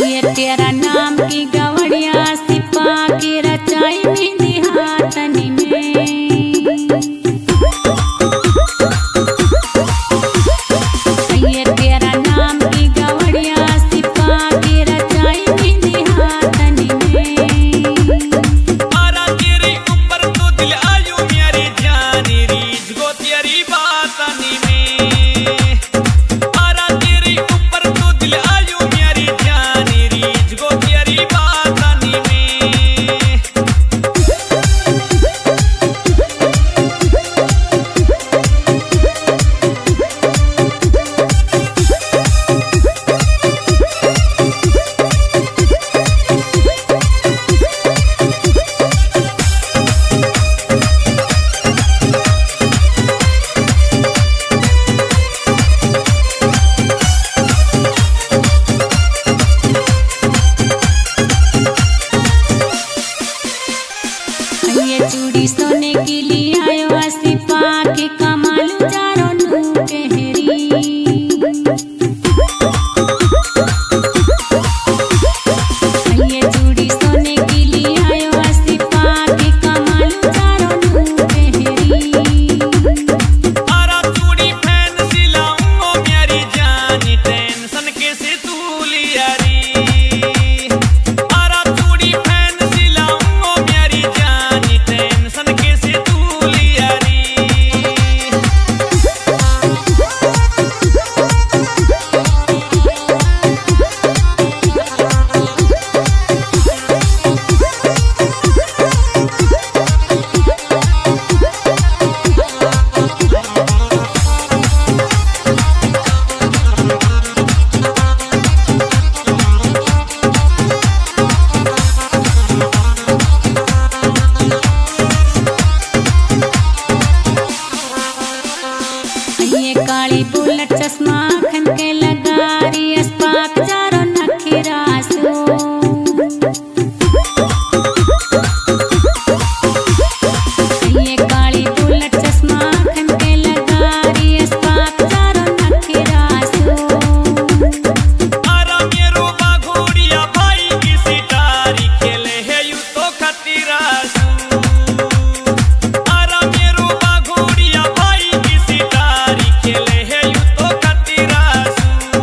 ये तेरा नाम की गवड़िया सिपा के रचाई मेहंदी हाथनी में। ये तेरा नाम की गवड़िया सिपा के रचाई मेहंदी हाथनी में। आरा तेरे ऊपर तो दिल आयो मेरी जानी रीझ गो तेरी बातनी में। आरा तेरे ऊपर तो दिल आयो मेरी जानी रीझ गो तेरी बातनी में। ये चूड़ी सोने के लिए आयो सिपा के कमालू चारों नू कहरी। ये चूड़ी सोने के लिए आयो सिपा के कमालू चारों नू कहरी। आरा चूड़ी फैन सिलाऊं मेरी जानी टेंशन कैसे तू लिया री। आरा चूड़ी फैन सिलाऊं मेरी जानी टेंशन कैसे तू लिया री। ये काली बुलेट चश्मा खन के लगारी अस्पाक चारों नखिरासो। ये काली बुलेट चश्मा खन के लगारी अस्पाक चारों नखिरासो। आरा मेरो बाघोड़िया भाई की सितारी खेले है यू तो खतीरासू। आरा मेरो बाघोड़िया भाई की सितारी खेले है यू तो खतीरासू।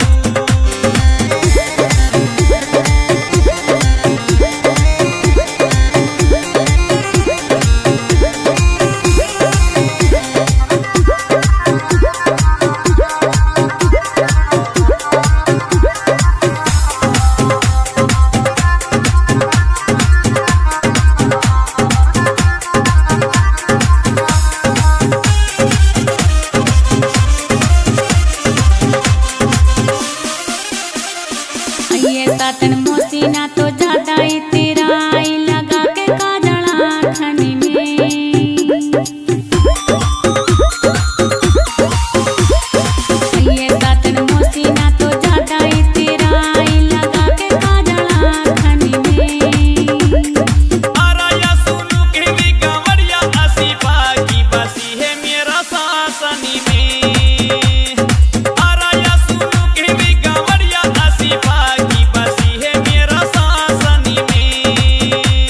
ये सातन मोसीना तो ज्यादा ही तेरा आई लगा के काजला खनी में। ये सातन मोसीना तो ज्यादा ही तेरा आई लगा के काजला खनी में। आरा या सुनु के भी गवड़िया आसिफा की बसी है मेरा सासनी में। आरा या सुनु के भी गवड़िया आसिफा की बसी है मेरा सासनी में।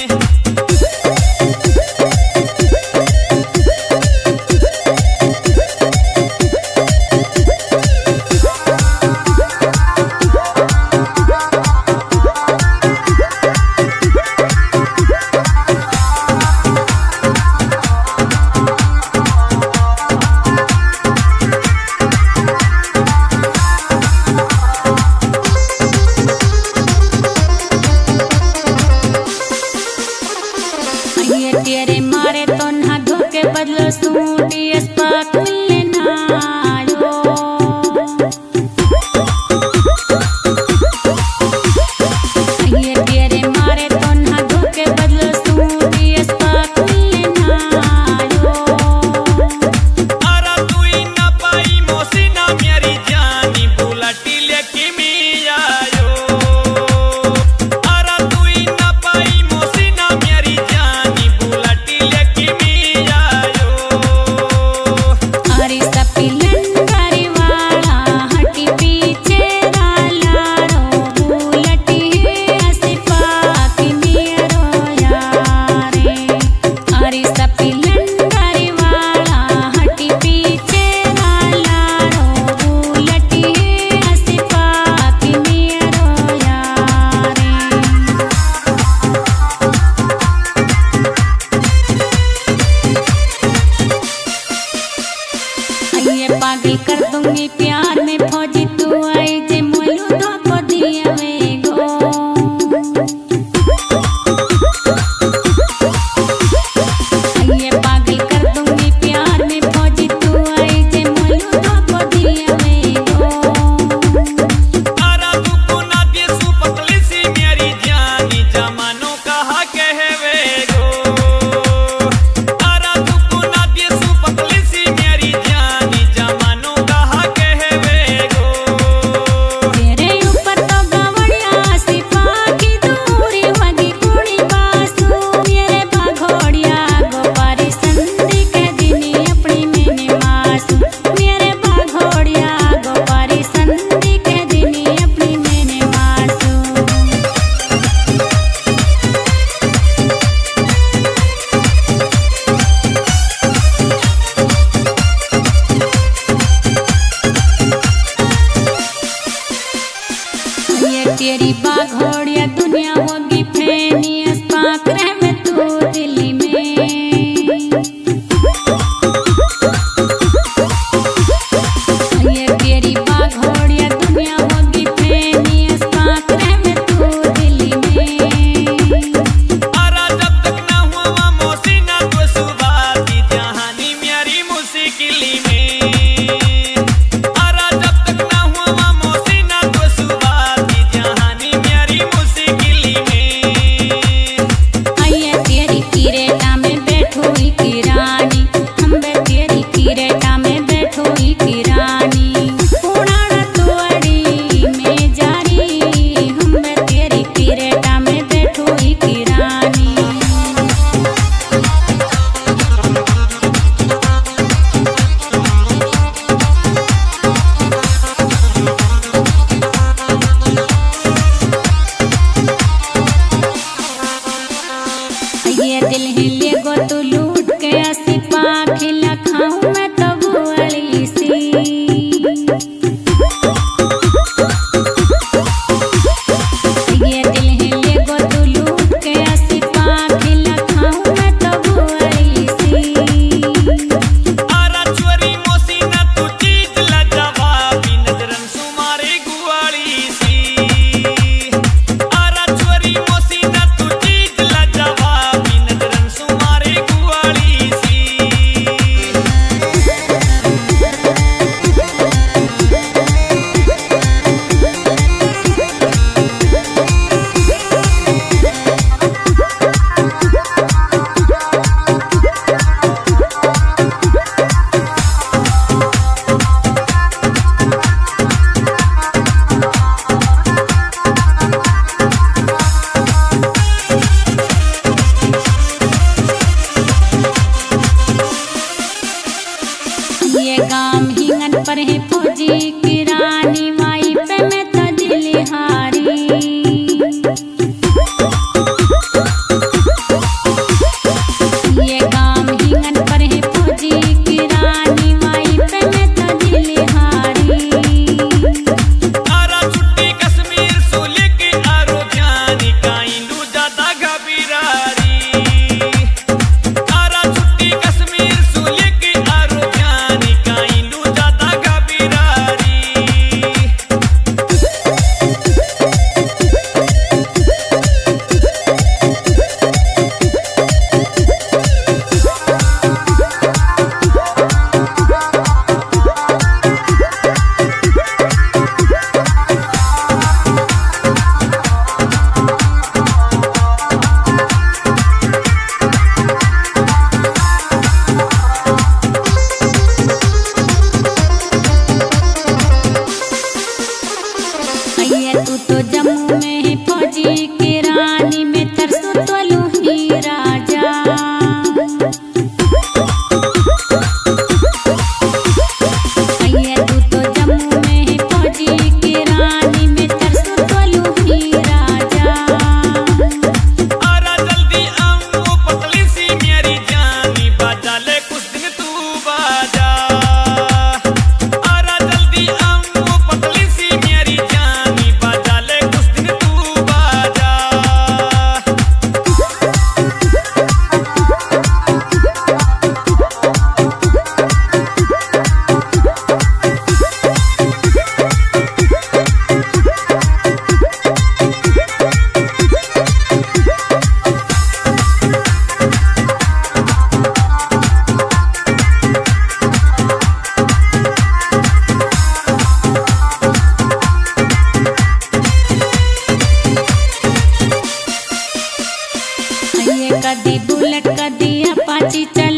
ये तेरी बाघोड़िया दुनिया होगी फेनियस पाक रह में तू दिल्ली में। ये तेरी बाघोड़िया दुनिया होगी फेनियस पाक रह में तू दिल्ली में। आरा जब तक ना हुआ मौसी ना तो सुबह की जहानी मेरी मुश्किली में। आरा जब तक ना हुआ मौसी ना तो सुबह की जहानी मेरी मुश्किली में। आइए तेरी किरेटा में बैठो ही की रानी, हम बे तेरी किरेटा में बैठो ही की रानी। पुराना तोड़ी में जारी, हम बे तेरी किरेटा में बैठो ही की रानी। ये दिल ही ले गो तू लूट के असी पाखिला खाऊं मैं तो बुआली सी। ये दिल ही ले गो तू लूट के असी पाखिला खाऊं मैं तो बुआली सी। आरा चोरी मौसी ना तू चीज ला जवाबी नजरन सुमारे गुआली सी। आरा चोरी मौसी ना तू चीज ला जवाबी नजरन सुमारे गुआली सी। ये गाम हिंगन पर है फौजी की रानी, माई पे मैं तो दिल हारी। ये गाम हिंगन पर है फौजी की रानी, माई पे मैं तो दिल हारी। आरा छुट्टी कश्मीर सोले के आरो जानी काइंडू ज्यादा घबरारी। आरा छुट्टी कश्मीर सोले के आरो जानी काइंडू ज्यादा घबरारी। ये तू तो जम्मू में है फौजी की रानी, में तरसू तो लूही राजा। ये तू तो जम्मू में है फौजी की रानी, में तरसू तो लूही राजा। आरा जल्दी आओ पतली सी मेरी जानी बाजा ले कुछ दिन तू बाजा। आरा जल्दी आओ पतली सी मेरी जानी बाजा ले कुछ दिन तू बाजा। ये कदी बुलेट कदी अपाची चल